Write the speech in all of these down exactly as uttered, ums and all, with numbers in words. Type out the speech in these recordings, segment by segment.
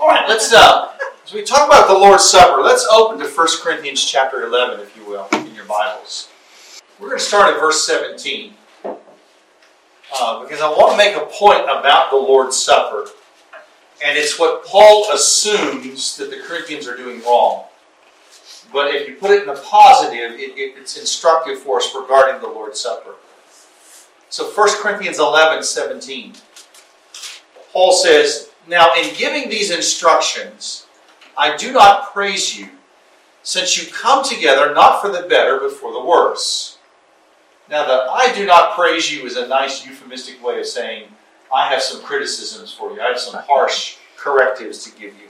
All right, let's, uh, as we talk about the Lord's Supper, let's open to First Corinthians chapter eleven, if you will, in your Bibles. We're going to start at verse seventeen, uh, because I want to make a point about the Lord's Supper, and it's what Paul assumes that the Corinthians are doing wrong. But if you put it in a positive, it, it, it's instructive for us regarding the Lord's Supper. So First Corinthians eleven, seventeen. Paul says, "Now in giving these instructions, I do not praise you, since you come together not for the better, but for the worse." Now the "I do not praise you" is a nice euphemistic way of saying, I have some criticisms for you. I have some harsh correctives to give you.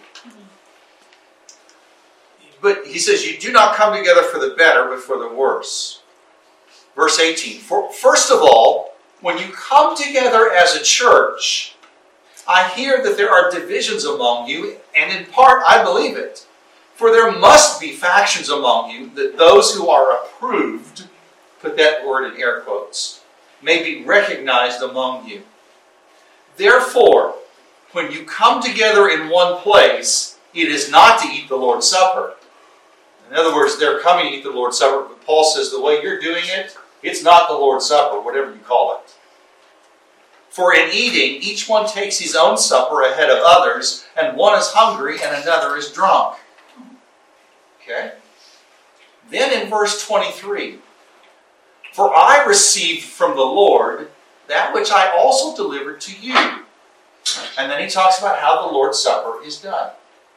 But he says, you do not come together for the better, but for the worse. Verse eighteen, for, first of all, when you come together as a church, I hear that there are divisions among you, and in part I believe it. For there must be factions among you, that those who are approved, put that word in air quotes, may be recognized among you. Therefore, when you come together in one place, it is not to eat the Lord's Supper. In other words, they're coming to eat the Lord's Supper, but Paul says the way you're doing it, it's not the Lord's Supper, whatever you call it. For in eating, each one takes his own supper ahead of others, and one is hungry and another is drunk. Okay? Then in verse twenty-three, for I received from the Lord that which I also delivered to you. And then he talks about how the Lord's Supper is done.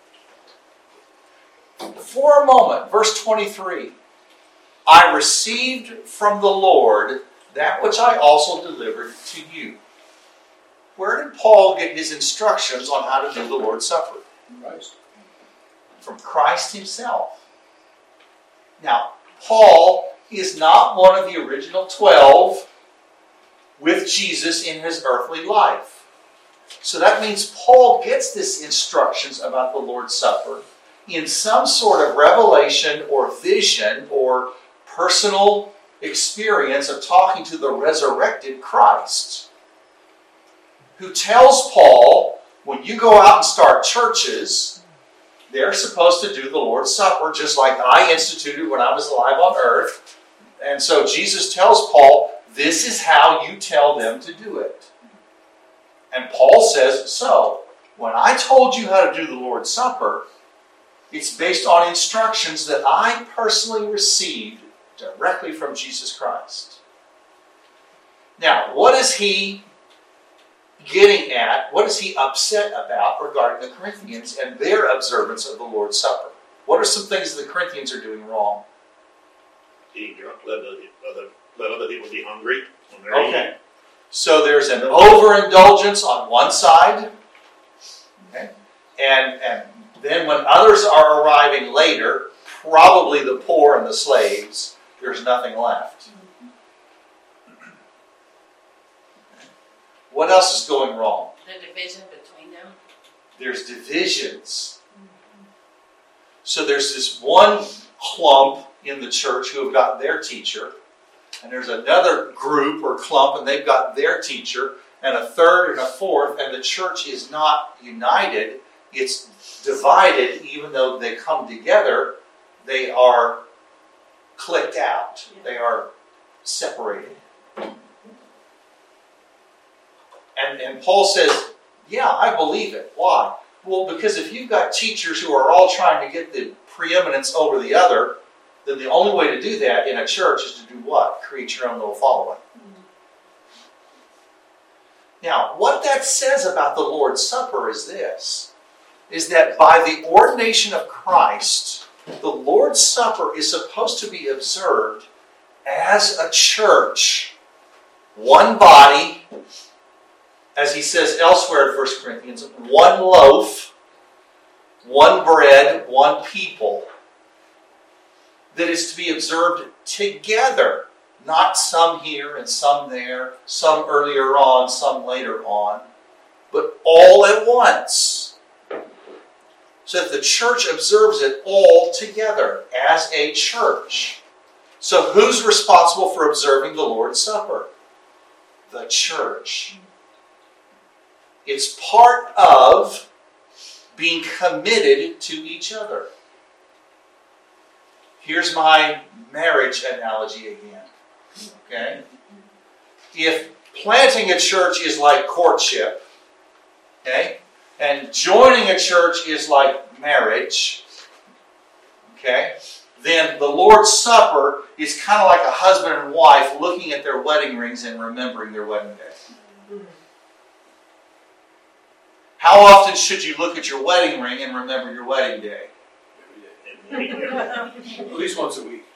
For a moment, verse twenty-three, I received from the Lord that which I also delivered to you. Where did Paul get his instructions on how to do the Lord's Supper? Christ. From Christ himself. Now, Paul is not one of the original twelve with Jesus in his earthly life. So that means Paul gets this instructions about the Lord's Supper in some sort of revelation or vision or personal experience of talking to the resurrected Christ, who tells Paul, when you go out and start churches, they're supposed to do the Lord's Supper just like I instituted when I was alive on earth. And so Jesus tells Paul, this is how you tell them to do it. And Paul says, so, when I told you how to do the Lord's Supper, it's based on instructions that I personally received directly from Jesus Christ. Now, what is he getting at? What is he upset about regarding the Corinthians and their observance of the Lord's Supper? What are some things the Corinthians are doing wrong? Eating drunk, let other, other, let other people be hungry. Okay. So there's an overindulgence on one side. Okay. And, and then when others are arriving later, probably the poor and the slaves, there's nothing left. What else is going wrong? The division between them. There's divisions. So there's this one clump in the church who have got their teacher, and there's another group or clump and they've got their teacher, and a third and a fourth, and the church is not united. It's divided. Even though they come together, they are clicked out. They are separated. And, and Paul says, yeah, I believe it. Why? Well, because if you've got teachers who are all trying to get the preeminence over the other, then the only way to do that in a church is to do what? Create your own little following. Mm-hmm. Now, what that says about the Lord's Supper is this, is that by the ordination of Christ, the Lord's Supper is supposed to be observed as a church, one body, as he says elsewhere in First Corinthians, one loaf, one bread, one people, that is to be observed together, not some here and some there, some earlier on, some later on, but all at once. So that the church observes it all together as a church. So who's responsible for observing the Lord's Supper? The church. It's part of being committed to each other. Here's my marriage analogy again. Okay? If planting a church is like courtship, okay, and joining a church is like marriage, okay, then the Lord's Supper is kind of like a husband and wife looking at their wedding rings and remembering their wedding day. How often should you look at your wedding ring and remember your wedding day? At least once a week.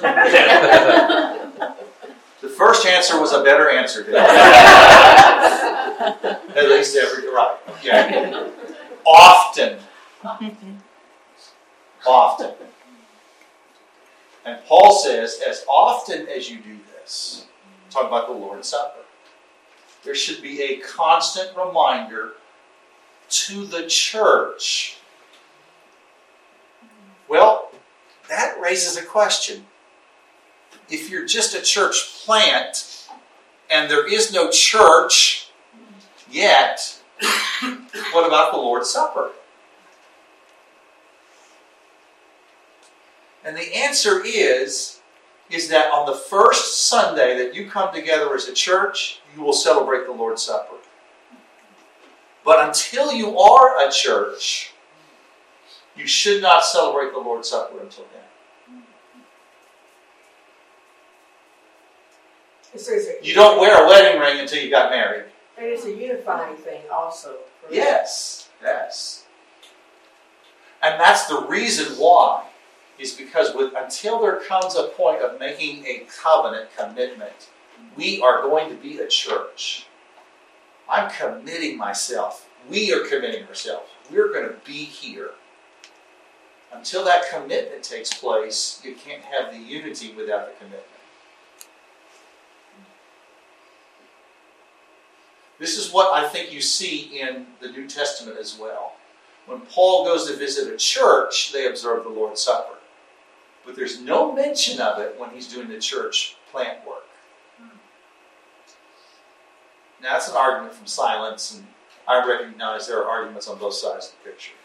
The first answer was a better answer, Dave. At least every right. Yeah. Often. Often. And Paul says, as often as you do this, talk about the Lord's Supper, there should be a constant reminder to the church. Well, that raises a question. If you're just a church plant and there is no church yet, what about the Lord's Supper? And the answer is, is that on the first Sunday that you come together as a church, you will celebrate the Lord's Supper. But until you are a church, you should not celebrate the Lord's Supper until then. You don't wear a wedding ring until you got married. And it's a unifying thing also. Yes, yes. And that's the reason why. Is because with, until there comes a point of making a covenant commitment, we are going to be a church. I'm committing myself. We are committing ourselves. We're going to be here. Until that commitment takes place, you can't have the unity without the commitment. This is what I think you see in the New Testament as well. When Paul goes to visit a church, they observe the Lord's Supper. But there's no mention of it when he's doing the church plant work. Now, that's an argument from silence, and I recognize there are arguments on both sides of the picture.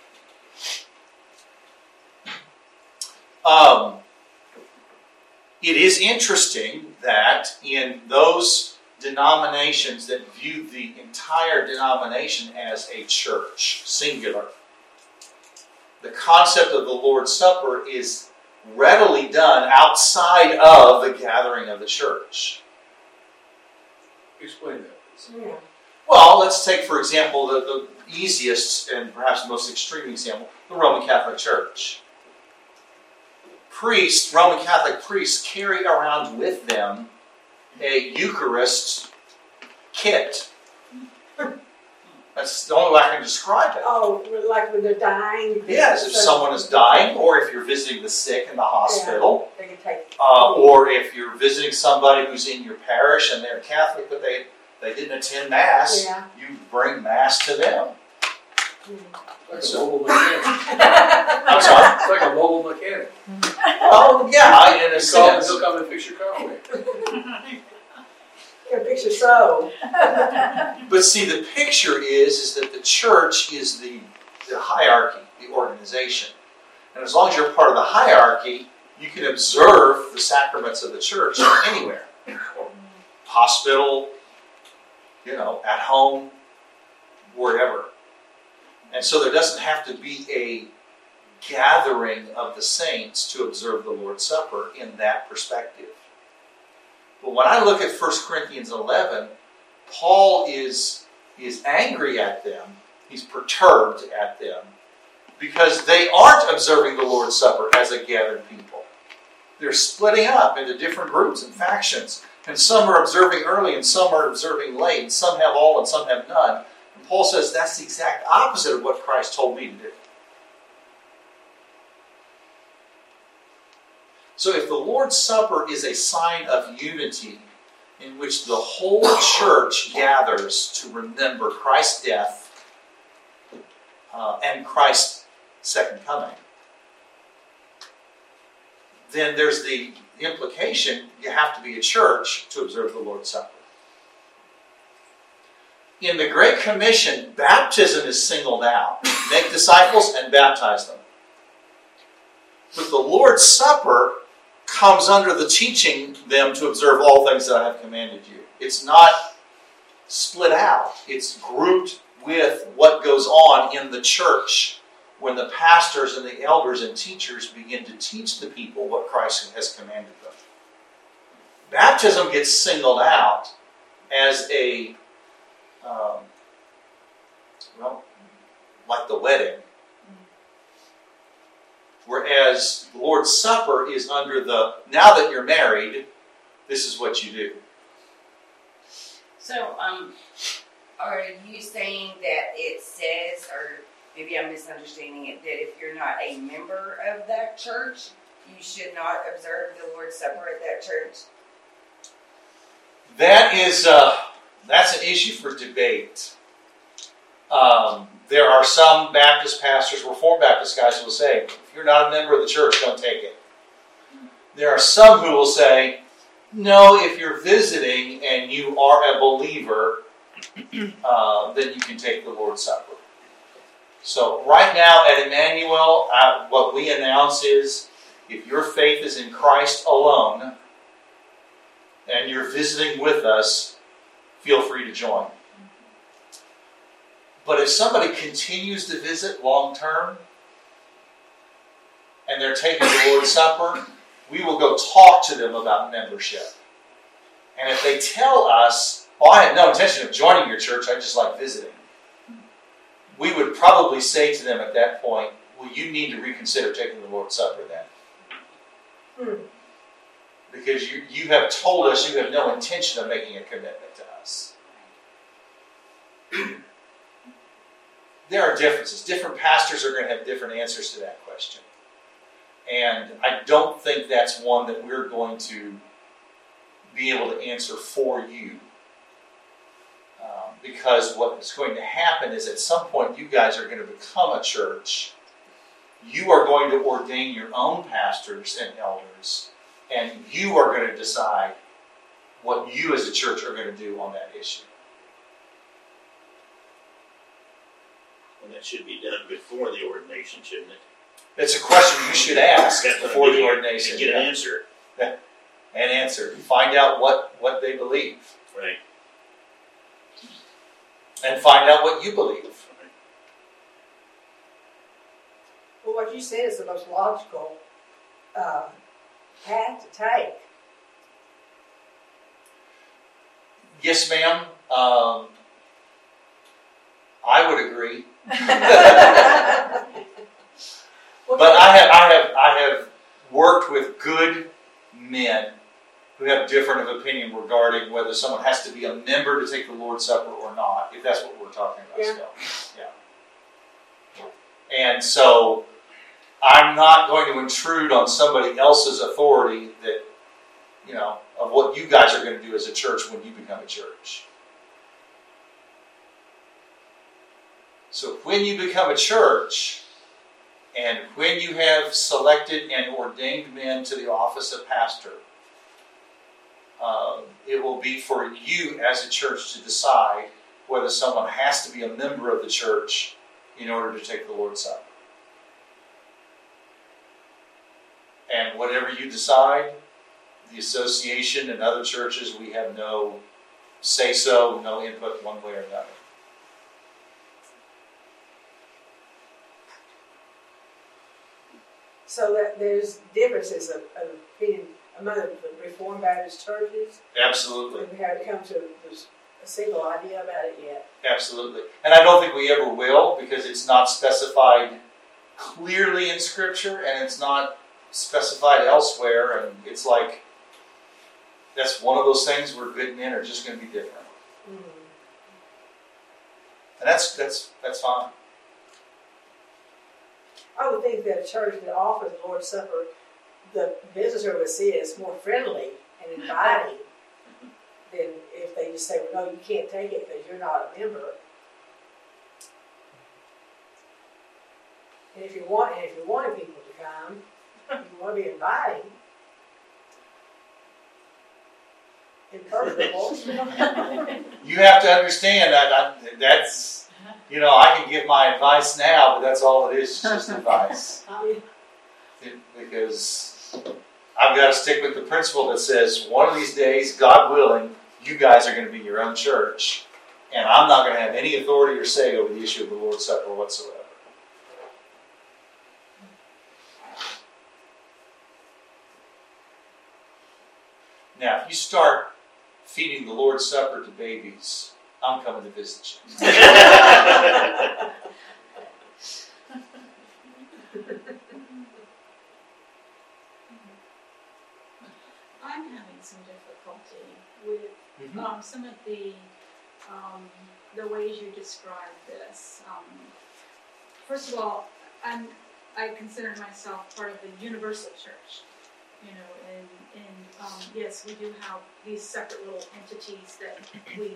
Um, it is interesting that in those denominations that view the entire denomination as a church, singular, the concept of the Lord's Supper is readily done outside of the gathering of the church. Explain that. Yeah. Well, let's take, for example, the, the easiest and perhaps the most extreme example, the Roman Catholic Church. Priests, Roman Catholic priests, carry around with them a Eucharist kit. That's the only way I can describe it. Oh, like when they're dying? Yes, if someone is dying, or if you're visiting the sick in the hospital, yeah, they can take uh, or if you're visiting somebody who's in your parish and they're Catholic, but they, they didn't attend Mass, yeah. you bring Mass to them. Like a mobile mechanic. I'm sorry? It's like a mobile mechanic. Well, yeah, in a You call him, sense. he'll come and fix your car for you. Yeah, picture so. But see, the picture is, is that the church is the, the hierarchy, the organization. And as long as you're part of the hierarchy, you can observe the sacraments of the church anywhere. Hospital, you know, at home, wherever. And so there doesn't have to be a gathering of the saints to observe the Lord's Supper in that perspective. But when I look at First Corinthians eleven, Paul is, is angry at them. He's perturbed at them because they aren't observing the Lord's Supper as a gathered people. They're splitting up into different groups and factions. And some are observing early and some are observing late. And some have all and some have none. And Paul says that's the exact opposite of what Christ told me to do. So if the Lord's Supper is a sign of unity in which the whole church gathers to remember Christ's death uh, and Christ's second coming, then there's the implication you have to be a church to observe the Lord's Supper. in the Great Commission, baptism is singled out. Make disciples and baptize them. But the Lord's Supper comes under the teaching them to observe all things that I have commanded you. It's not split out. It's grouped with what goes on in the church when the pastors and the elders and teachers begin to teach the people what Christ has commanded them. Baptism gets singled out as a, um, well, like the wedding. Whereas the Lord's Supper is under the, now that you're married, this is what you do. So, um, are you saying that it says, or maybe I'm misunderstanding it, that if you're not a member of that church, you should not observe the Lord's Supper at that church? That is, uh, that's an issue for debate. Um, there are some Baptist pastors, Reformed Baptist guys who will say, if you're not a member of the church, don't take it. There are some who will say, no, if you're visiting and you are a believer, uh, then you can take the Lord's Supper. So right now at Emmanuel, uh, what we announce is, if your faith is in Christ alone, and you're visiting with us, feel free to join. But if somebody continues to visit long term, and they're taking the Lord's Supper, we will go talk to them about membership. And if they tell us, oh, I had no intention of joining your church, I just like visiting, we would probably say to them at that point, well, you need to reconsider taking the Lord's Supper then. Hmm. Because you, you have told us you have no intention of making a commitment to us. There are differences. Different pastors are going to have different answers to that question. And I don't think that's one that we're going to be able to answer for you. Um, because what is going to happen is at some point you guys are going to become a church. You are going to ordain your own pastors and elders. And you are going to decide what you as a church are going to do on that issue. And that should be done before the ordination, shouldn't it? It's a question you should ask That's what before I'm the getting at. ordination. And get yeah. an answer. And answer. Find out what, what they believe. Right. And find out what you believe. Well, what you said is the most logical uh, path to take. Yes, ma'am. Um, I would agree. But I have, I have, I have worked with good men who have different of opinion regarding whether someone has to be a member to take the Lord's Supper or not, if that's what we're talking about Yeah. still. Yeah. And so I'm not going to intrude on somebody else's authority that, you know, of what you guys are going to do as a church when you become a church. So when you become a church, and when you have selected and ordained men to the office of pastor, um, it will be for you as a church to decide whether someone has to be a member of the church in order to take the Lord's Supper. And whatever you decide, the association and other churches, we have no say-so, no input one way or another. So that there's differences of, of opinion among the Reformed Baptist churches. Absolutely. We haven't come to a single idea about it yet. Absolutely. And I don't think we ever will, because it's not specified clearly in Scripture, and it's not specified elsewhere, and it's like, that's one of those things where good men are just going to be different. Mm-hmm. And that's that's that's fine. I would think that a church that offers the Lord's Supper, the visitor would see it as more friendly and inviting than if they just say, well, no, you can't take it because you're not a member. And if you want, and if you wanted people to come, you want to be inviting. in purgatory. You have to understand that I, that's, you know, I can give my advice now, but that's all it is, it's just advice. It, because I've got to stick with the principle that says one of these days, God willing, you guys are going to be your own church, and I'm not going to have any authority or say over the issue of the Lord's Supper whatsoever. Now, if you start feeding the Lord's Supper to babies, I'm coming to visit you. I'm having some difficulty with Mm-hmm. um, some of the um, the ways you describe this. Um, first of all, I'm I consider myself part of the universal church. You know, and, and um, yes, we do have these separate little entities that we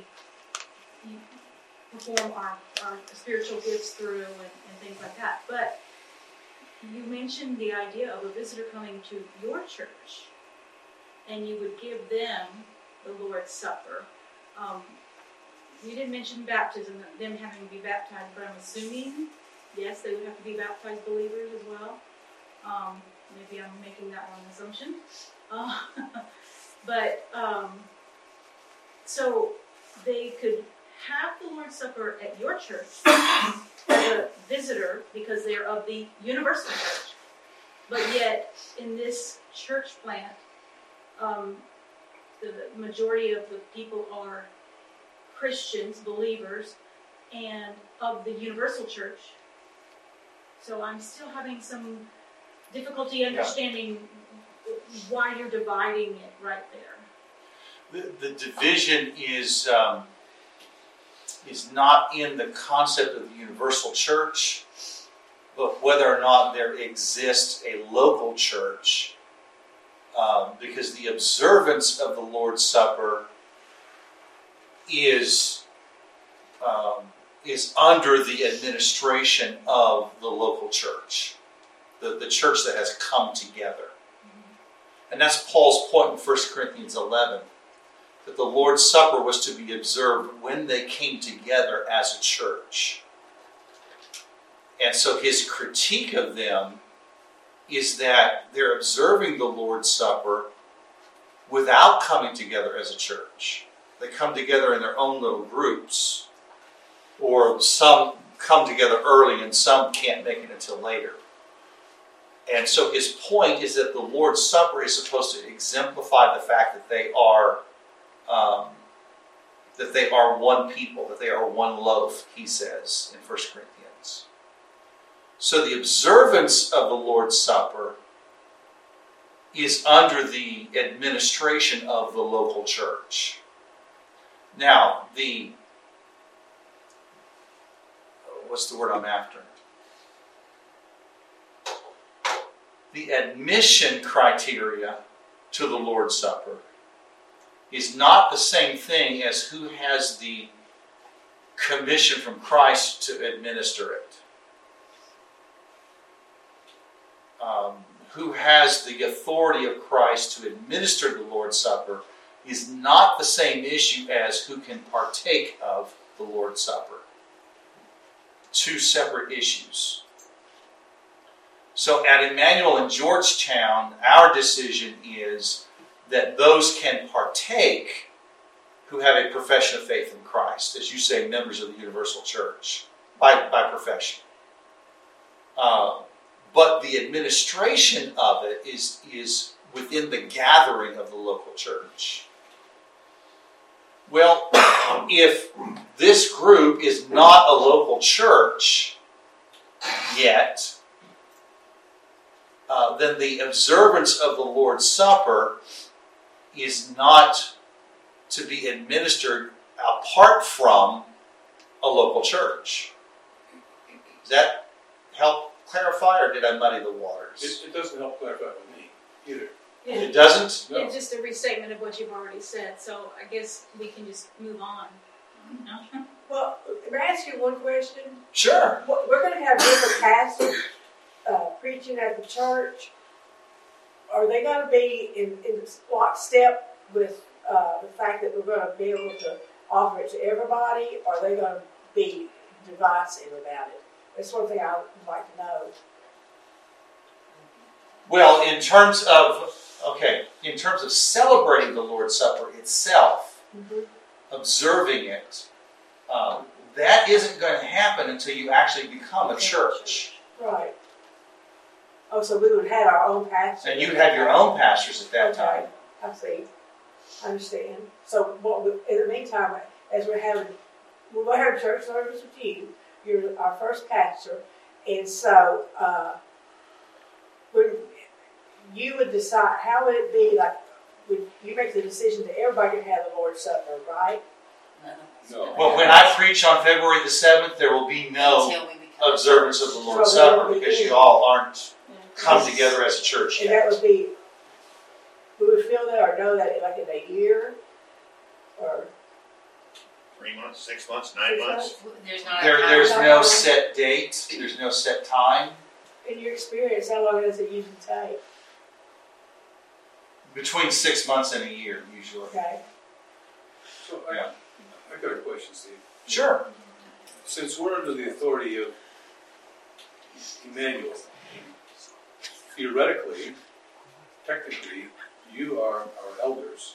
perform our, our spiritual gifts through and, and things like that. But you mentioned the idea of a visitor coming to your church, and you would give them the Lord's Supper. Um, you didn't mention baptism, them having to be baptized, but I'm assuming, yes, they would have to be baptized believers as well. Um, Maybe I'm making that wrong assumption. Uh, but, um, so they could have the Lord's Supper at your church as a visitor because they're of the universal church. But yet, in this church plant, um, the majority of the people are Christians, believers, and of the universal church. So I'm still having some difficulty understanding yeah. why you're dividing it right there. The, the division is um, is not in the concept of the universal church, but whether or not there exists a local church, um, because the observance of the Lord's Supper is um, is under the administration of the local church. The, the church that has come together. And that's Paul's point in First Corinthians eleven, that the Lord's Supper was to be observed when they came together as a church. And so his critique of them is that they're observing the Lord's Supper without coming together as a church. They come together in their own little groups, or some come together early and some can't make it until later. And so his point is that the Lord's Supper is supposed to exemplify the fact that they are um, that they are one people, that they are one loaf, he says in First Corinthians. So the observance of the Lord's Supper is under the administration of the local church. Now, the what's the word I'm after? The admission criteria to the Lord's Supper is not the same thing as who has the commission from Christ to administer it. Um, who has the authority of Christ to administer the Lord's Supper is not the same issue as who can partake of the Lord's Supper. Two separate issues. So at Emmanuel in Georgetown, our decision is that those can partake who have a profession of faith in Christ, as you say, members of the universal church, by, by profession. Uh, but the administration of it is, is within the gathering of the local church. Well, if this group is not a local church yet, Uh, then the observance of the Lord's Supper is not to be administered apart from a local church. Does that help clarify, or did I muddy the waters? It, it doesn't help clarify with me either. Yeah. It doesn't? No. It's just a restatement of what you've already said, so I guess we can just move on. No? Well, can I ask you one question? Sure. What- We're going to have different pastors uh, preaching at the church. Are they going to be in, in lockstep with uh, the fact that we're gonna be able to offer it to everybody, or are they gonna be divisive about it? That's one thing I would like to know. Well, in terms of, okay, in terms of celebrating the Lord's Supper itself, Mm-hmm. observing it, um, that isn't going to happen until you actually become a church. Right. Oh, so we would have our own pastor. And you'd have your own pastors at that Okay, time. I see. I understand. So, what we, in the meantime, as we're having, we're going to have church service with you. You're our first pastor, and so uh, we, you would decide. How would it be? Like, would you make the decision that everybody can have the Lord's Supper, right? No. Well, when I preach on February the seventh, there will be no Until we become observance of the Lord's So that Supper would be because you easy. all aren't come together as a church And that yet. would be. We would feel that or know that like in a year, or Three months, six months, nine Six months. There's not a There, time. there's no set date. There's no set time. in your experience, how long does it usually take? Between six months and a year, usually. Okay. So I, Yeah. I got a question, Steve. Sure. Since we're under the authority of Emmanuel, theoretically, technically, you are our elders.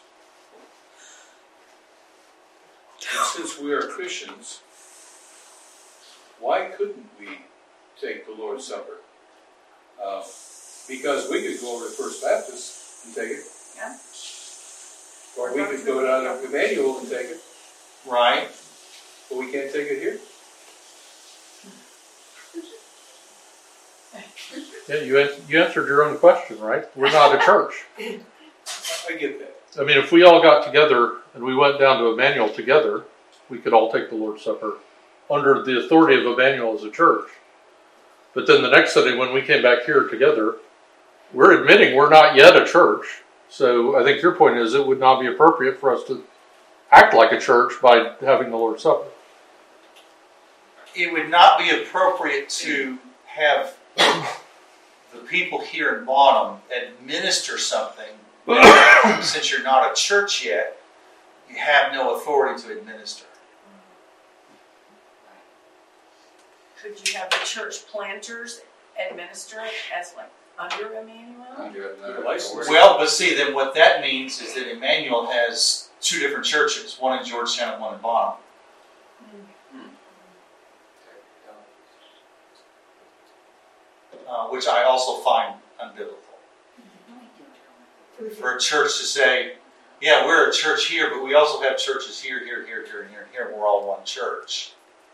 And since we are Christians, why couldn't we take the Lord's Supper? Uh, because we could go over to First Baptist and take it. Yeah. Or we could go down to Emmanuel and take it, Right. but we can't take it here. Yeah, you, an- you answered your own question, right? We're not a church. I get that. I mean, if we all got together and we went down to Emmanuel together, we could all take the Lord's Supper under the authority of Emmanuel as a church. But then the next Sunday when we came back here together, we're admitting we're not yet a church. So I think your point is it would not be appropriate for us to act like a church by having the Lord's Supper. It would not be appropriate to have the people here in Bonham administer something since you're not a church yet. You have no authority to administer. Could you have the church planters administer it as like under Emmanuel? The license. Well, but see, then what that means is that Emmanuel has two different churches, one in Georgetown and one in Bonham. Uh, which I also find unbiblical. For a church to say, yeah, we're a church here, but we also have churches here, here, here, here, and here, and here, and we're all one church.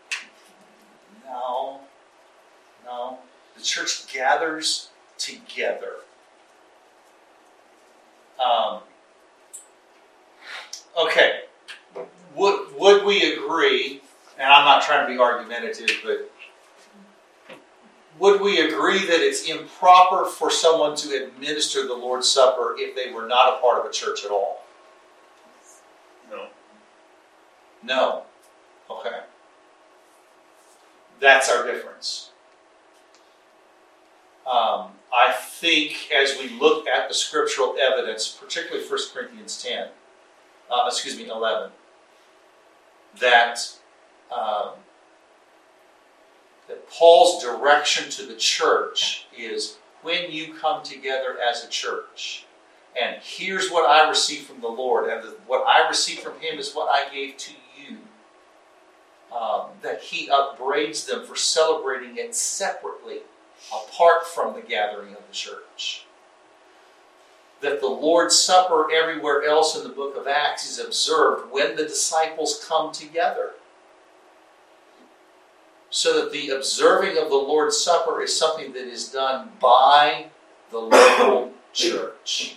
No. No. The church gathers together. Um, okay. Would, would we agree, and I'm not trying to be argumentative, but would we agree that it's improper for someone to administer the Lord's Supper if they were not a part of a church at all? No. No. Okay. That's our difference. Um, I think as we look at the scriptural evidence, particularly First Corinthians ten, uh, excuse me, eleven, that um, that Paul's direction to the church is when you come together as a church, and here's what I received from the Lord, and the, what I received from Him is what I gave to you. Um, that He upbraids them for celebrating it separately, apart from the gathering of the church. That the Lord's Supper everywhere else in the book of Acts is observed when the disciples come together. So that the observing of the Lord's Supper is something that is done by the local church.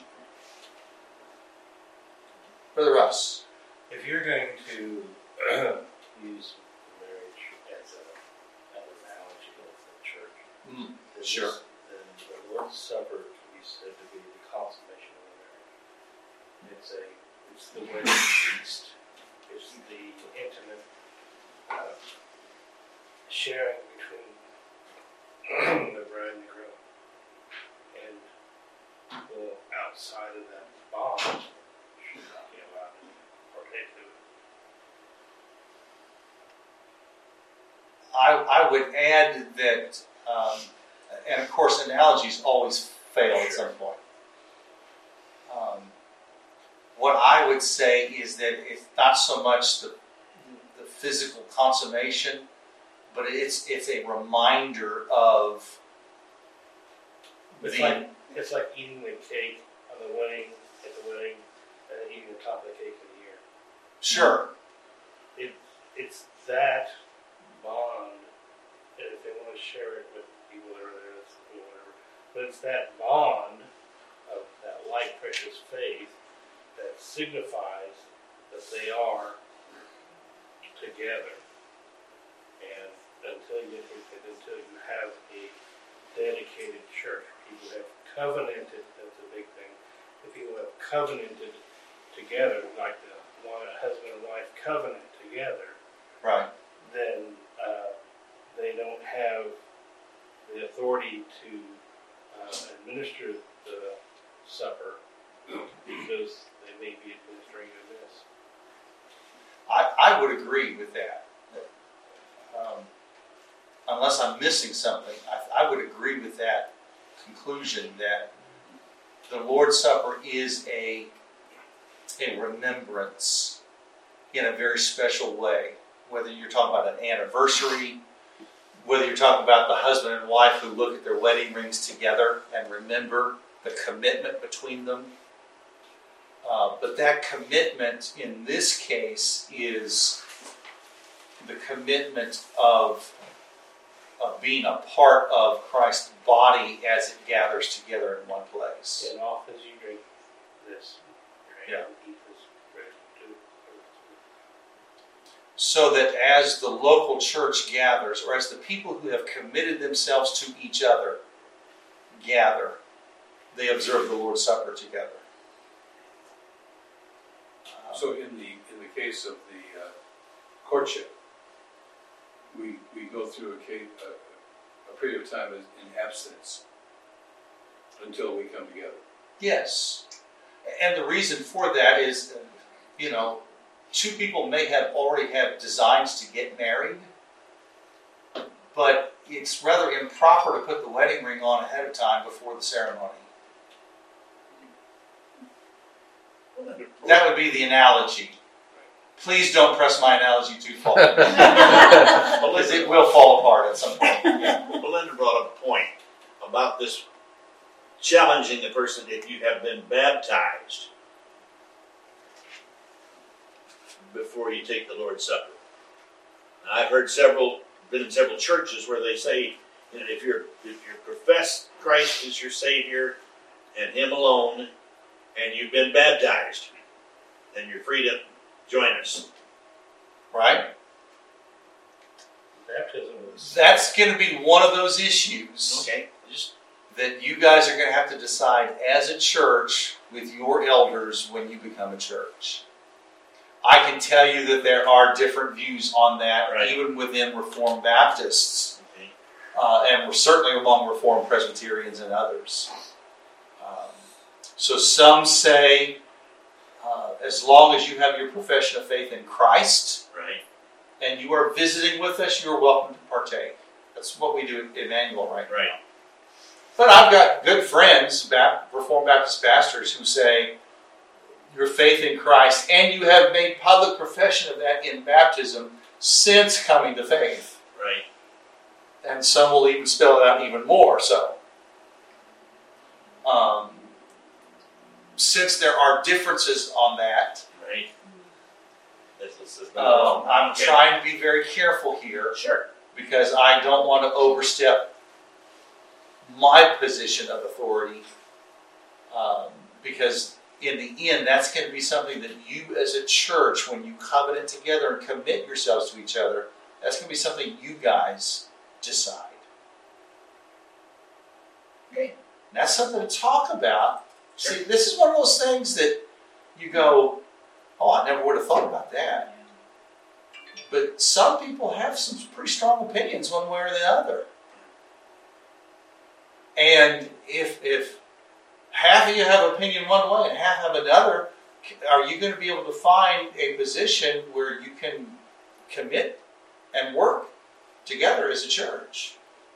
Brother Russ. If you're going to use marriage as, a, as an analogy of the church, Mm, then sure. this- then the Lord's Supper can be said to be the consummation of the marriage. It's a, it's the wedding feast. It's the intimate uh, sharing between the bride and the groom. And well, outside of that bond, you're talking about I would add that, um, and of course, analogies always fail at some point. Um, what I would say is that it's not so much the, the physical consummation, but it's it's a reminder of It's the like it's like eating the cake on the wedding at the wedding, and then eating the top of the cake in the year. sure, It it's that bond, and if they want to share it with people that are there, that's cool, whatever. But it's that bond of that like precious faith that signifies that they are together. And until you until you have a dedicated church, people have covenanted. That's a big thing. If people have covenanted together, like the one husband and wife covenant together, right. then uh, they don't have the authority to uh, administer the supper because they may be administering a miss. I, I would agree with that. Um, unless I'm missing something, I, I would agree with that conclusion that the Lord's Supper is a, a remembrance in a very special way. Whether you're talking about an anniversary, whether you're talking about the husband and wife who look at their wedding rings together and remember the commitment between them. Uh, but that commitment in this case is the commitment of, of being a part of Christ's body as it gathers together in one place. And often as you drink this, Yeah. eat this bread too. So that as the local church gathers, or as the people who have committed themselves to each other gather, they observe the Lord's Supper together. So in the in the case of the uh, courtship, we we go through a, case, a, a period of time in abstinence until we come together. Yes. And the reason for that is, you know, two people may have already have designs to get married, but it's rather improper to put the wedding ring on ahead of time before the ceremony. That would be the analogy. Please don't press my analogy too far, because it will fall apart at some point. Yeah. Belinda brought up a point about this challenging the person if you have been baptized before you take the Lord's Supper. Now, I've heard several, been in several churches where they say, you know, if you're if you profess Christ as your Savior and Him alone, and you've been baptized, then you're free to join us. Right? Baptism is That's going to be one of those issues Okay, just that you guys are going to have to decide as a church with your elders when you become a church. I can tell you that there are different views on that, Right. even within Reformed Baptists, okay. uh, and we're certainly among Reformed Presbyterians and others. Um, so some say, uh, as long as you have your profession of faith in Christ, Right. and you are visiting with us, you are welcome to partake. That's what we do at Emmanuel right now. Right. But I've got good friends, Bap- Reformed Baptist pastors, who say your faith in Christ, and you have made public profession of that in baptism since coming to faith. Right. And some will even spell it out even more so. Um, since there are differences on that, Right. This, this is um, I'm okay. trying to be very careful here Sure. because I don't want to overstep my position of authority. Um, because in the end, that's going to be something that you as a church, when you covenant together and commit yourselves to each other, that's going to be something you guys decide. Okay. And that's something to talk about. Sure. See, this is one of those things that you go, oh, I never would have thought about that. But some people have some pretty strong opinions one way or the other. And if if half of you have opinion one way and half have another, are you going to be able to find a position where you can commit and work together as a church.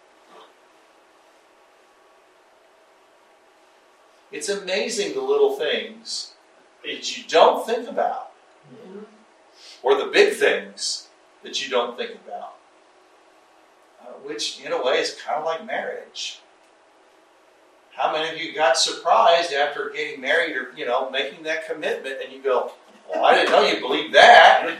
It's amazing the little things that you don't think about, or the big things that you don't think about, uh, which in a way is kind of like marriage. How many of you got surprised after getting married or, you know, making that commitment and you go, well, I didn't know you believed that.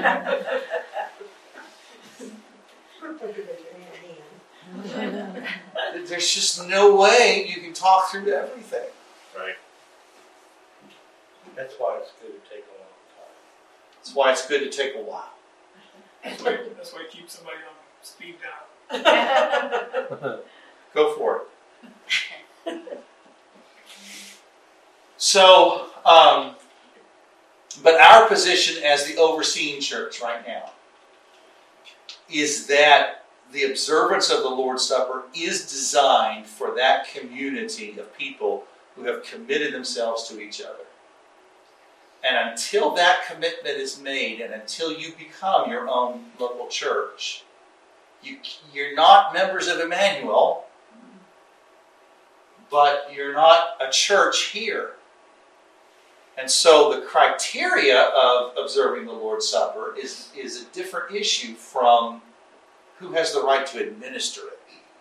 There's just no way you can talk through everything. Right. That's why it's good to take a long time. That's why it's good to take a while. That's why, that's why you keep somebody on speed dial. Go for it. So, um, but our position as the overseeing church right now is that the observance of the Lord's Supper is designed for that community of people who have committed themselves to each other. And until that commitment is made, and until you become your own local church, you, you're not members of Emmanuel, but you're not a church here. And so the criteria of observing the Lord's Supper is, is a different issue from who has the right to administer it.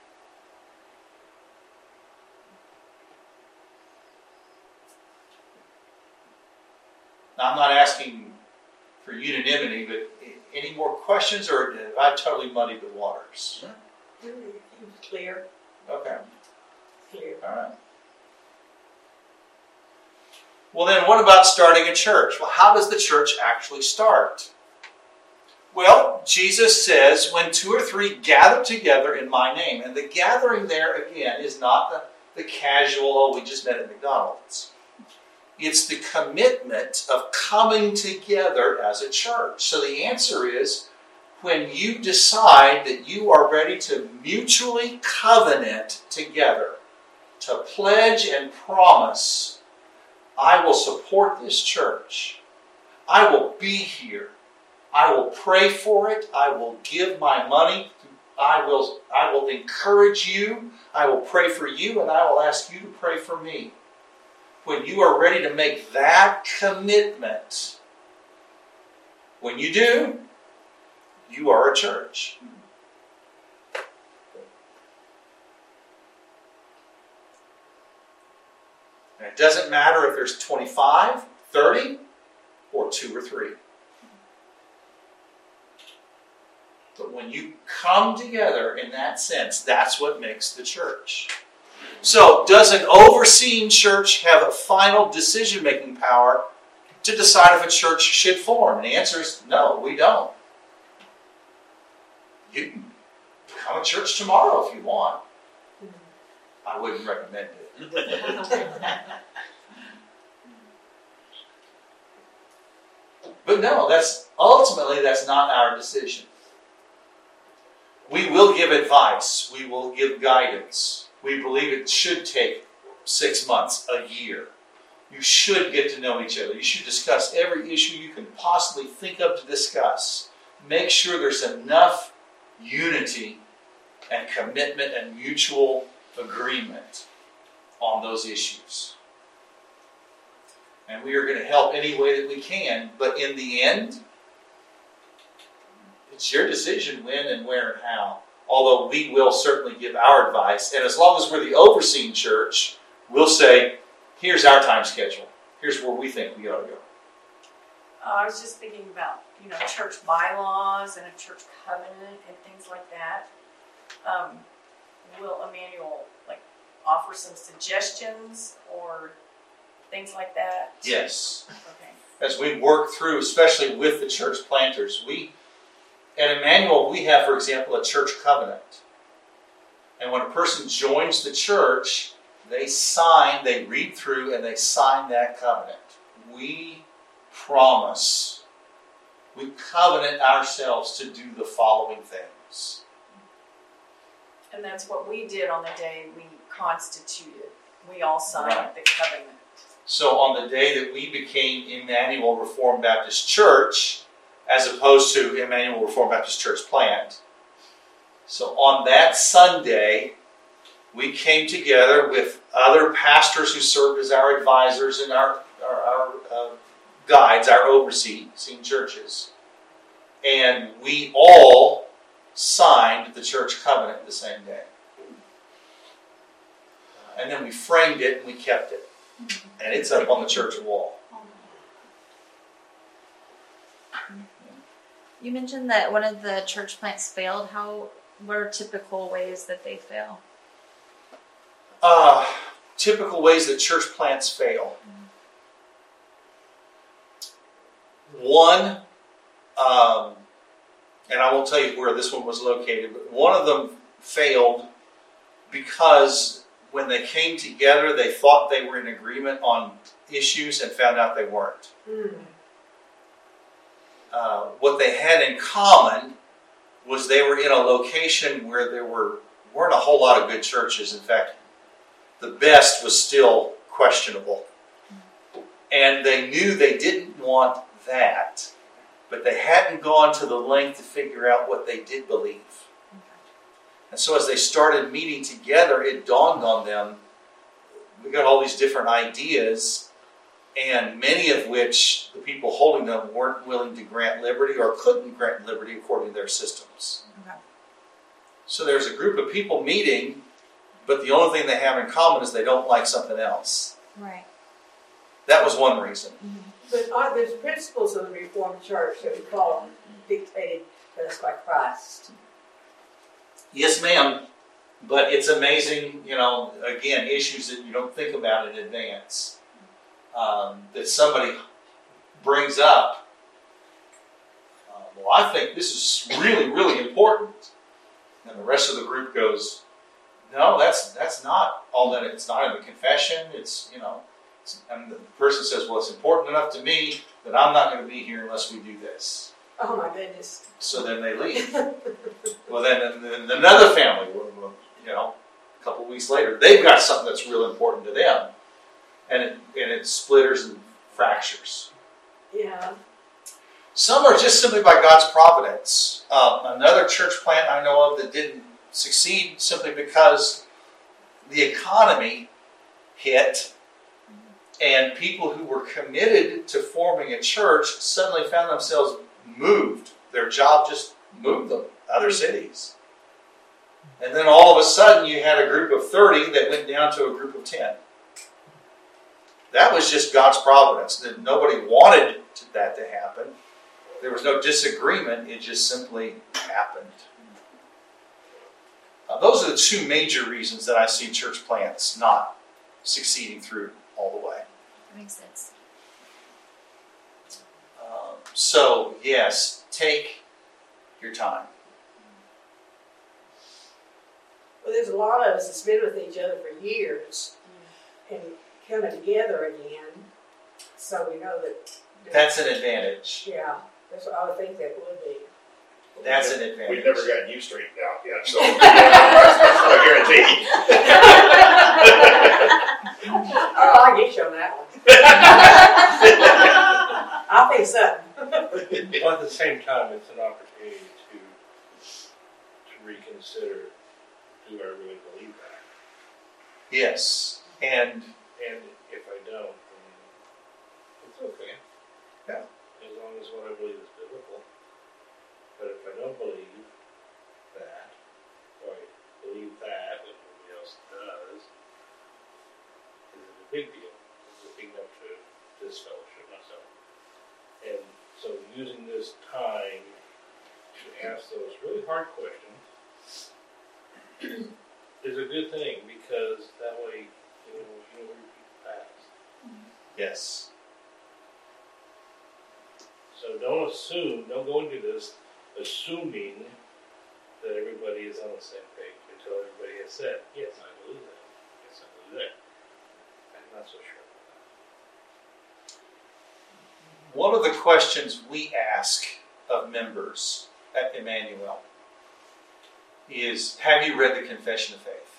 Now, I'm not asking for unanimity, but any more questions, or have I totally muddied the waters? Clear. Okay. Clear. All right. Well, then what about starting a church? Well, how does the church actually start? Well, Jesus says, when two or three gather together in my name. And the gathering there, again, is not the, the casual, oh, we just met at McDonald's. It's the commitment of coming together as a church. So the answer is, when you decide that you are ready to mutually covenant together, to pledge and promise, I will support this church. I will be here. I will pray for it. I will give my money. I will, I will encourage you. I will pray for you, and I will ask you to pray for me. When you are ready to make that commitment, when you do, you are a church. And it doesn't matter if there's twenty-five, thirty, or two or three. But when you come together in that sense, that's what makes the church. So, does an overseeing church have a final decision-making power to decide if a church should form? And the answer is no, we don't. You can become a church tomorrow if you want. I wouldn't recommend it. But no, that's ultimately that's not our decision. We will give advice. We will give guidance. We believe it should take six months, a year. You should get to know each other. You should discuss every issue you can possibly think of to discuss. Make sure there's enough unity and commitment and mutual agreement on those issues. And we are going to help any way that we can. But in the end, it's your decision when and where and how. Although we will certainly give our advice. And as long as we're the overseeing church, we'll say, here's our time schedule. Here's where we think we ought to go. Uh, I was just thinking about, you know, church bylaws and a church covenant and things like that. Um, will Emmanuel, like, offer some suggestions or things like that? Yes. Okay. As we work through, especially with the church planters, we... At Emmanuel, we have, for example, a church covenant. And when a person joins the church, they sign, they read through, and they sign that covenant. We promise, we covenant ourselves to do the following things. And that's what we did on the day we constituted. We all signed Right. the covenant. So on the day that we became Emmanuel Reformed Baptist Church, as opposed to Emmanuel Reformed Baptist Church Plant, So on that Sunday, we came together with other pastors who served as our advisors and our, our, our uh, guides, our overseeing churches. And we all signed the church covenant the same day. Uh, and then we framed it and we kept it. And it's up on the church wall. You mentioned that one of the church plants failed. How, what are typical ways that they fail? Uh, typical ways that church plants fail. One, um, and I won't tell you where this one was located, but one of them failed because when they came together, they thought they were in agreement on issues and found out they weren't. Mm. Uh, what they had in common was they were in a location where there were, weren't a whole lot of good churches. In fact, the best was still questionable. And they knew they didn't want that, but they hadn't gone to the length to figure out what they did believe. And so as they started meeting together, it dawned on them, we got all these different ideas, and many of which the people holding them weren't willing to grant liberty or couldn't grant liberty according to their systems. Okay. So there's a group of people meeting, but the only thing they have in common is they don't like something else. Right. That was one reason. Mm-hmm. But uh, there's principles of the Reformed Church that we call dictated to us by Christ. Yes, ma'am. But it's amazing, you know, again, issues that you don't think about in advance. Um, that somebody brings up. Uh, well, I think this is really, really important. And the rest of the group goes, no, that's that's not all that. It's not in the confession. It's, you know, it's, and the person says, well, it's important enough to me that I'm not going to be here unless we do this. Oh my goodness. So then they leave. Well, then, then another family, you know, a couple of weeks later, they've got something that's real important to them. And it, and it splitters and fractures. Yeah. Some are just simply by God's providence. Uh, another church plant I know of that didn't succeed simply because the economy hit and people who were committed to forming a church suddenly found themselves moved. Their job just moved them to other cities. And then all of a sudden you had a group of thirty that went down to a group of ten. That was just God's providence. That nobody wanted that to happen. There was no disagreement. It just simply happened. Uh, those are the two major reasons that I see church plants not succeeding through all the way. That makes sense. Um, so, yes, take your time. Well, there's a lot of us that's been with each other for years and coming together again, so we know that. That's an advantage. Yeah, that's what I would think that would be. That's an advantage. We've never gotten you straightened out yet, so I guarantee. Oh, I'll get you on that one. I'll think something. Well, at the same time, it's an opportunity to to reconsider, do I really believe that? Yes, and and if I don't, then it's okay. Yeah. As long as what I believe is biblical. But if I don't believe that, or I believe that, and nobody else does, is it a big deal? Is it big enough to disfellowship myself? And so using this time to ask those really hard questions is a good thing, because that way, you know, you know where your people pass. yes. So don't assume, don't go into this assuming that everybody is on the same page until everybody has said, yes, I believe that. Yes, I believe that. I'm not so sure about that. One of the questions we ask of members at Emmanuel is, have you read the Confession of Faith?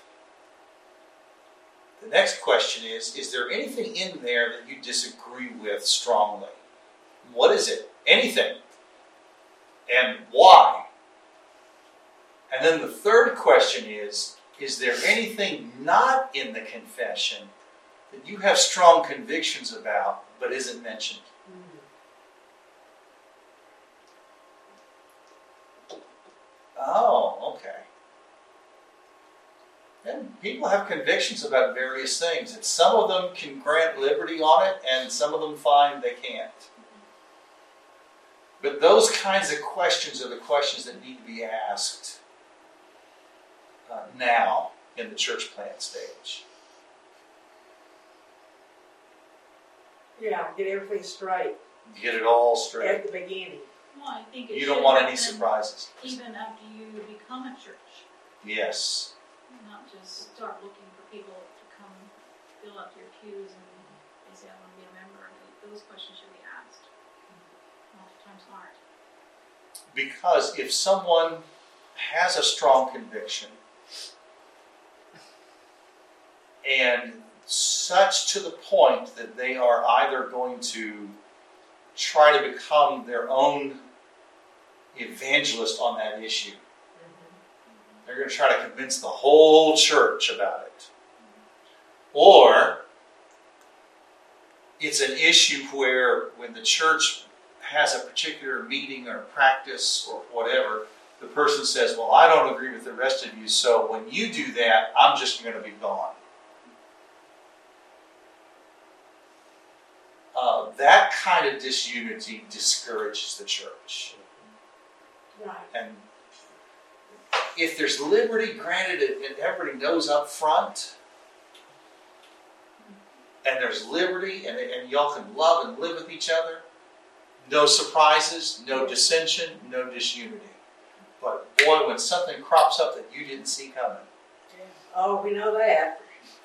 The next question is, is there anything in there that you disagree with strongly? What is it? Anything. And why? And then the third question is, is there anything not in the confession that you have strong convictions about but isn't mentioned? Oh, okay. And people have convictions about various things, and some of them can grant liberty on it, and some of them find they can't. But those kinds of questions are the questions that need to be asked uh, now in the church plant stage. Yeah, get everything straight Get it all straight. at the beginning. Well, I think it You should don't want any happen surprises. even after you become a church. Yes. Not just start looking for people to come fill up your pews and they say, I want to be a member. Those questions should be asked. Oftentimes aren't. Because if someone has a strong conviction and such to the point that they are either going to try to become their own evangelist on that issue, they're going to try to convince the whole church about it. Or it's an issue where when the church has a particular meeting or practice or whatever, the person says, well, I don't agree with the rest of you, so when you do that, I'm just going to be gone. Uh, that kind of disunity discourages the church. Right. And if there's liberty granted and everybody knows up front, and there's liberty and, and y'all can love and live with each other, no surprises, no dissension, no disunity. But boy, when something crops up that you didn't see coming. Oh, we know that.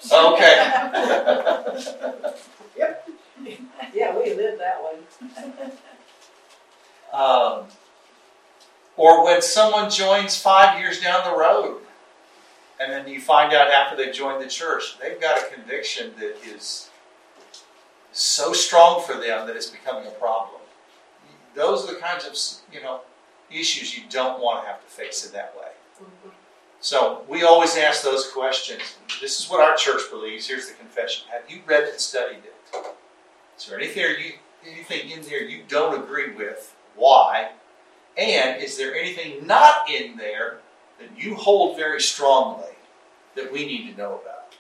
Okay. Yep. Yeah, we lived that one. Um, or when someone joins five years down the road, and then you find out after they joined the church, they've got a conviction that is so strong for them that it's becoming a problem. Those are the kinds of, you know, issues you don't want to have to face in that way. Mm-hmm. So we always ask those questions. This is what our church believes. Here's the confession. Have you read and studied it? Is there anything, you, anything in there you don't agree with? Why? And is there anything not in there that you hold very strongly that we need to know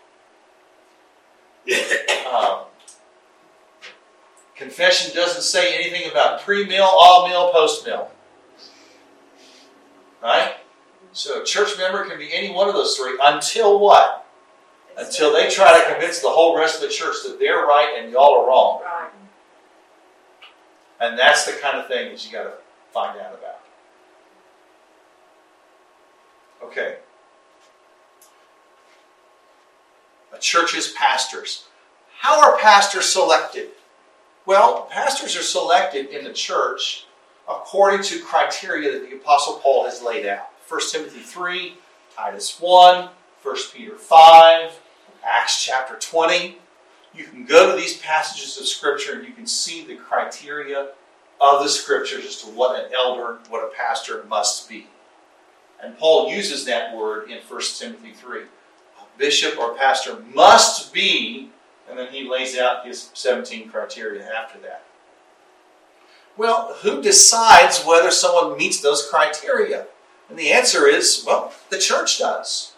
about? um, confession doesn't say anything about pre-meal, all-meal, post-meal. Right? So a church member can be any one of those three until what? Until they try to convince the whole rest of the church that they're right and y'all are wrong. Right. And that's the kind of thing that you got to find out about. Okay. A church's pastors. How are pastors selected? Well, pastors are selected in the church according to criteria that the Apostle Paul has laid out. First Timothy three, Titus one, First Peter five, Acts chapter twenty. You can go to these passages of Scripture and you can see the criteria of the Scriptures as to what an elder, what a pastor must be. And Paul uses that word in First Timothy three. A bishop or pastor must be, and then he lays out his seventeen criteria after that. Well, who decides whether someone meets those criteria? And the answer is, well, the church does.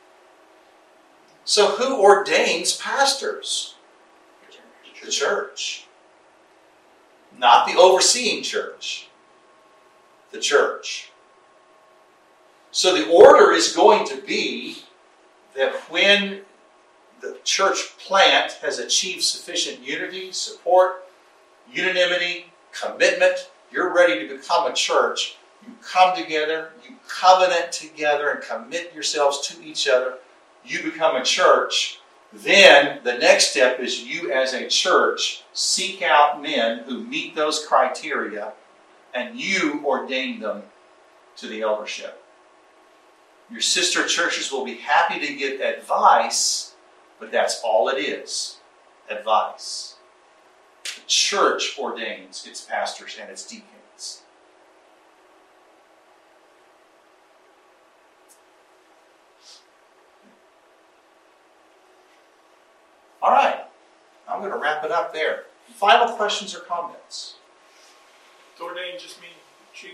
So who ordains pastors? The church. Not the overseeing church. The church. So the order is going to be that when the church plant has achieved sufficient unity, support, unanimity, commitment, you're ready to become a church. You come together, you covenant together and commit yourselves to each other. You become a church. Then the next step is you as a church seek out men who meet those criteria and you ordain them to the eldership. Your sister churches will be happy to give advice, but that's all it is. Advice. The church ordains its pastors and its deacons. All right. I'm going to wrap it up there. Final questions or comments? To ordain just mean choose.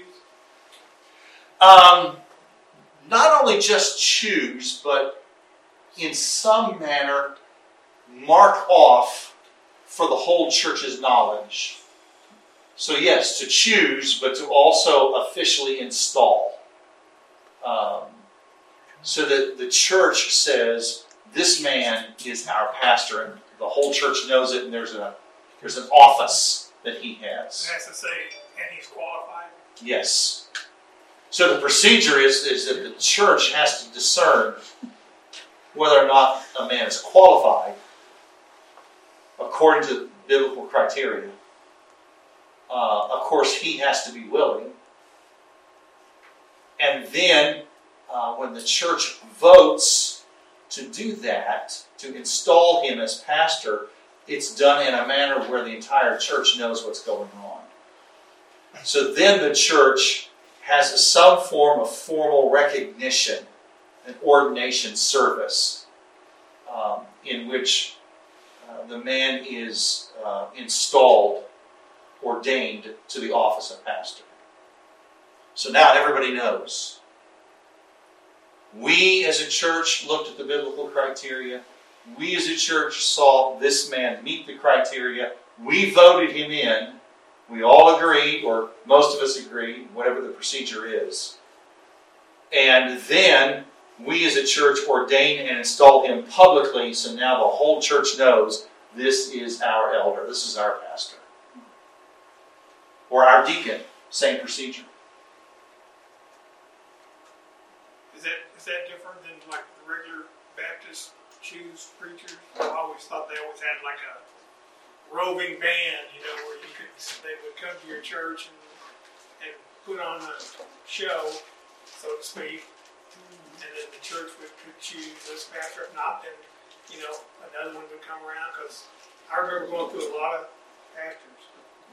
Um, not only just choose, but in some manner mark off for the whole church's knowledge. So yes, to choose, but to also officially install. Um, so that the church says, this man is our pastor, and the whole church knows it, and there's a there's an office that he has. It has to say, and he's qualified. Yes. So the procedure is, is that the church has to discern whether or not a man is qualified according to biblical criteria. Uh, of course, he has to be willing. And then, uh, when the church votes to do that, to install him as pastor, it's done in a manner where the entire church knows what's going on. So then the church has some form of formal recognition, an ordination service, um, in which uh, the man is uh, installed, ordained to the office of pastor. So now everybody knows. We as a church looked at the biblical criteria. We as a church saw this man meet the criteria. We voted him in. We all agreed, or most of us agreed, whatever the procedure is. And then we as a church ordain and install him publicly, so now the whole church knows this is our elder, this is our pastor. Or our deacon, same procedure. Is that is that different than like the regular Baptist choose preachers? I always thought they always had like a roving band, you know, where you could they would come to your church and, and put on a show, so to speak, and then the church would could choose this pastor. If not, then you know another one would come around. Because I remember going through a lot of pastors.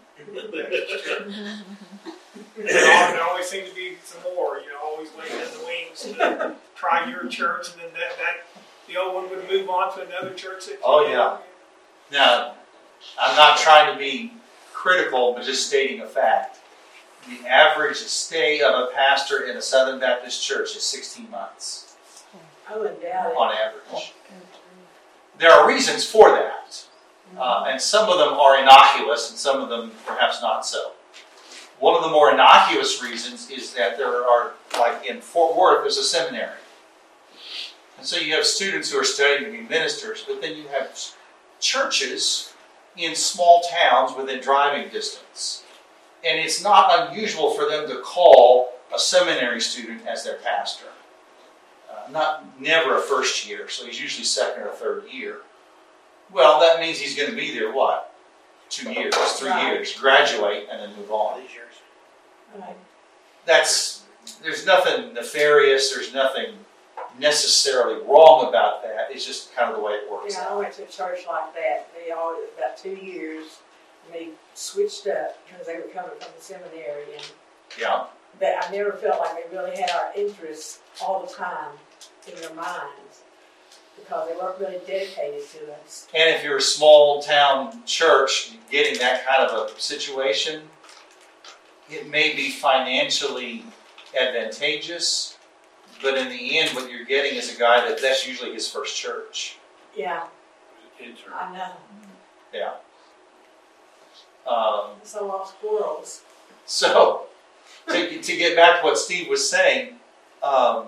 There, there always seemed to be some more, you know, always waiting in the wings to try your church, and then that, that the old one would move on to another church. That Oh, yeah. Now, I'm not trying to be critical, but just stating a fact. The average stay of a pastor in a Southern Baptist church is sixteen months. I wouldn't doubt it. On average. There are reasons for that. Uh, and some of them are innocuous, and some of them perhaps not so. One of the more innocuous reasons is that there are, like in Fort Worth, there's a seminary. And so you have students who are studying to be ministers, but then you have churches in small towns within driving distance. And it's not unusual for them to call a seminary student as their pastor. Uh, not never a first year, so he's usually second or third year. Well, that means he's going to be there, what? Two years, three Right. years, graduate, and then move on. Right. That's, there's nothing nefarious, there's nothing necessarily wrong about that. It's just kind of the way it works Yeah, I out. went to a church like that. They always, about two years, and they switched up because they were coming from the seminary. And Yeah. but I never felt like they really had our interests all the time in their minds because they weren't really dedicated to us. And if you're a small town church getting that kind of a situation, it may be financially advantageous, but in the end, what you're getting is a guy that that's usually his first church. Yeah, Intern. I know. Yeah. Um, It's a lot of squirrels. so, to, to get back to what Steve was saying, um,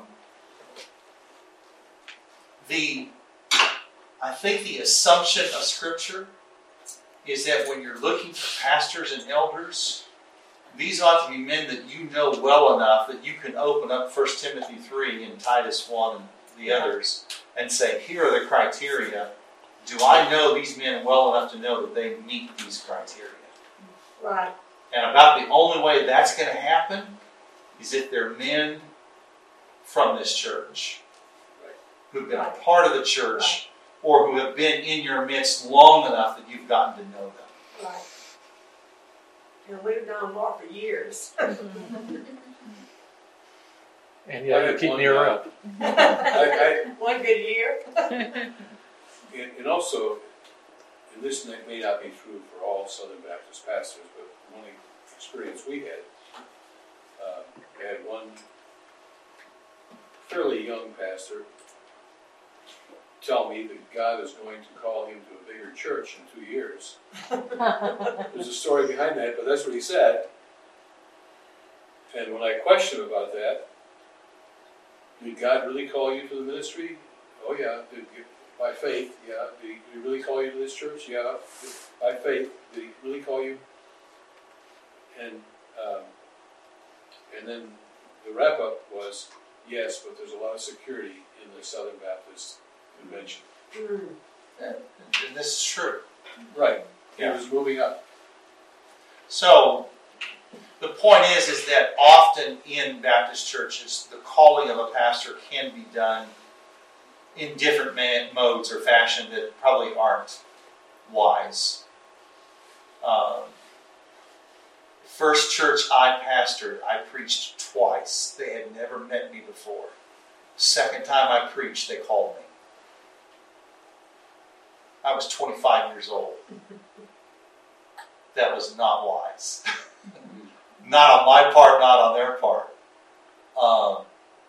the I think the assumption of Scripture is that when you're looking for pastors and elders, these ought to be men that you know well enough that you can open up First Timothy three and Titus one and the Yeah. others and say, here are the criteria. Do I know these men well enough to know that they meet these criteria? Right. And about the only way that's going to happen is if they're men from this church who've been a Right. part of the church or who have been in your midst long enough that you've gotten to know them. Right. And we've known Mark for years. And yeah, you keep me around. I, One good year. I, and, and also, and this may may not be true for all Southern Baptist pastors, but one experience we had, uh, we had one fairly young pastor tell me that God is going to call him to a bigger church in two years. There's a story behind that, but that's what he said. And when I questioned him about that, did God really call you to the ministry? Oh yeah. Did you, by faith, yeah. Did he, did he really call you to this church? Yeah. By faith, did he really call you? And um, and then the wrap up was yes, but there's a lot of security in the Southern Baptist Convention. Mm. And, and this is true. Right. Yeah. He was moving up. So the point is, is that often in Baptist churches, the calling of a pastor can be done in different man, modes or fashion that probably aren't wise. Um, first church I pastored, I preached twice. They had never met me before. Second time I preached, they called me. I was twenty-five years old. That was not wise. Not on my part, not on their part. Um,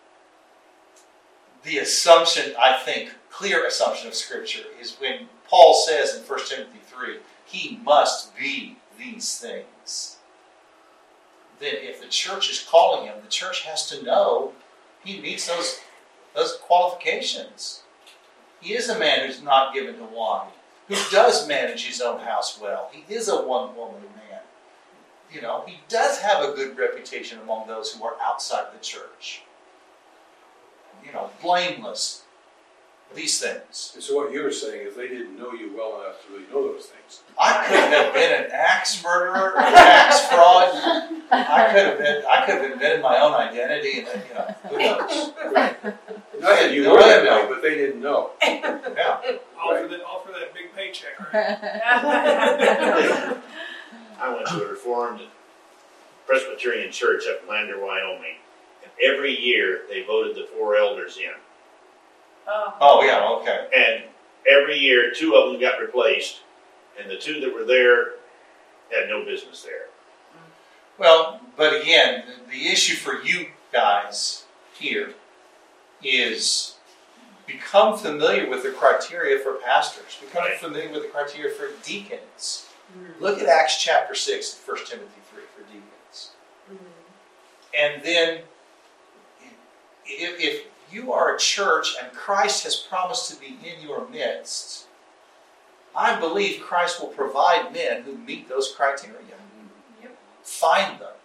the assumption, I think, clear assumption of Scripture is when Paul says in First Timothy three, he must be these things. Then if the church is calling him, the church has to know he meets those, those qualifications. He is a man who's not given to wine, who does manage his own house well. He is a one-woman man. You know, he does have a good reputation among those who are outside the church. You know, blameless. These things. And so what you were saying is they didn't know you well enough to really know those things. I could have been an axe murderer, a tax fraud. I could have been. I could have invented my own identity, and then, you know, who knows? Right. Not that you were that way, but they didn't know. Yeah. All for that, all for that big paycheck, right? I went to a Reformed Presbyterian church up in Lander, Wyoming, and every year they voted the four elders in. Oh. Oh yeah. Okay. And every year, two of them got replaced, and the two that were there had no business there. Well, but again, the issue for you guys here is become familiar with the criteria for pastors. Become Right. familiar with the criteria for deacons. Mm-hmm. Look at Acts chapter six, First Timothy three for deacons. Mm-hmm. And then, if, if you are a church and Christ has promised to be in your midst, I believe Christ will provide men who meet those criteria. Yep. Find them.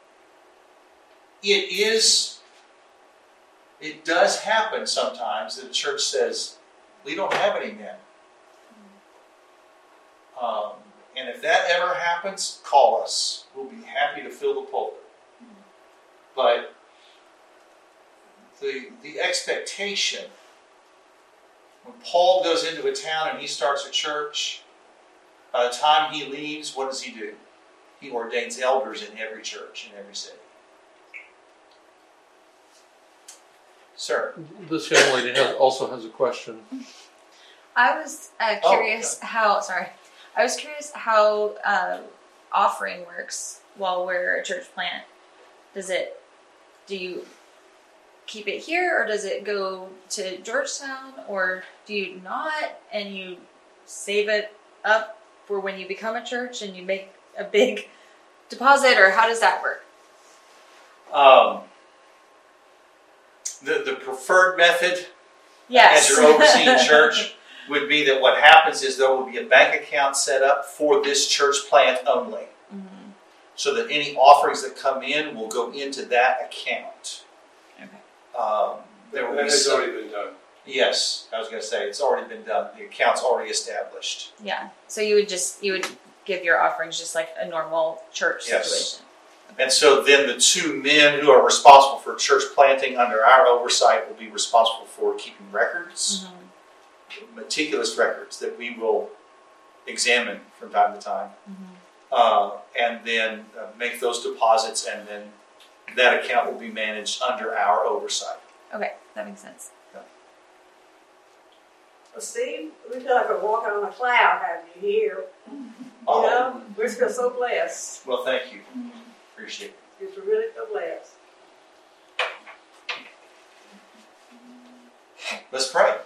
It is, it does happen sometimes that the church says, we don't have any men. Um, and if that ever happens, call us. We'll be happy to fill the pulpit. But the, the expectation, when Paul goes into a town and he starts a church, by the time he leaves, what does he do? He ordains elders in every church, in every city. Sir. This young lady has, also has a question. I was uh, curious oh, yeah. how, sorry, I was curious how uh, offering works while we're a church plant. Does it, do you keep it here, or does it go to Georgetown, or do you not, and you save it up for when you become a church and you make a big deposit, or how does that work? Um, the, the preferred method, yes. as you're overseeing church, would be that what happens is there will be a bank account set up for this church plant only. Mm-hmm. So that any offerings that come in will go into that account. Okay. Um, there will that be has some, already been done. Yes, I was going to say, it's already been done. The account's already established. Yeah. So you would just, you would give your offerings just like a normal church yes. situation. And so then the two men who are responsible for church planting under our oversight will be responsible for keeping records, mm-hmm. meticulous records that we will examine from time to time, mm-hmm. uh, and then uh, make those deposits, and then that account will be managed under our oversight. Okay, that makes sense. Yeah. Well, Steve, we feel like we're walking on a cloud having you here. You Oh, know, we feel so blessed. well, thank you. Appreciate it. Just really feel blessed. Let's pray.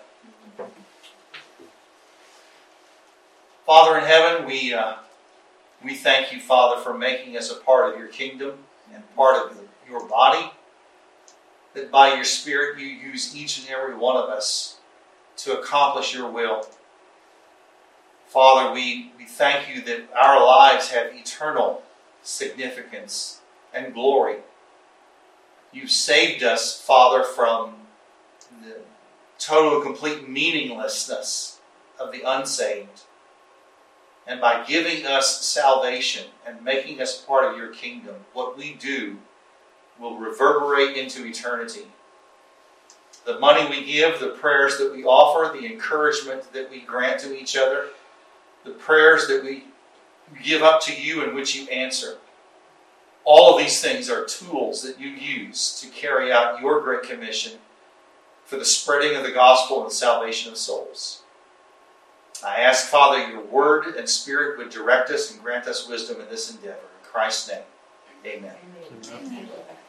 Father in heaven, we uh, we thank you, Father, for making us a part of your kingdom and part of your body. That by your Spirit you use each and every one of us to accomplish your will. Father, we, we thank you that our lives have eternal significance and glory. You've saved us, Father, from the total, complete meaninglessness of the unsaved. And by giving us salvation and making us part of your kingdom, what we do will reverberate into eternity. The money we give, the prayers that we offer, the encouragement that we grant to each other, the prayers that we give up to you and which you answer. All of these things are tools that you use to carry out your great commission for the spreading of the gospel and the salvation of souls. I ask, Father, your word and Spirit would direct us and grant us wisdom in this endeavor. In Christ's name, amen. Amen. Amen.